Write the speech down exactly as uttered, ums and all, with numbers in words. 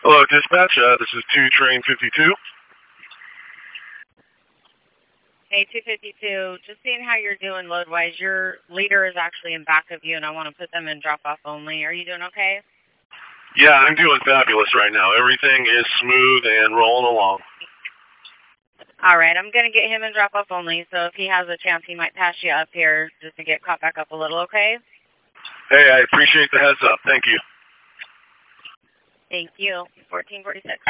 Hello, dispatch. Uh, this is two train fifty-two. Hey, two fifty-two, just seeing how you're doing load-wise. Your leader is actually in back of you, and I want to put them in drop-off only. Are you doing okay? Yeah, I'm doing fabulous right now. Everything is smooth and rolling along. All right, I'm going to get him in drop-off only, so if he has a chance, he might pass you up here just to get caught back up a little, okay? Hey, I appreciate the heads up. Thank you. Thank you. fourteen forty-six.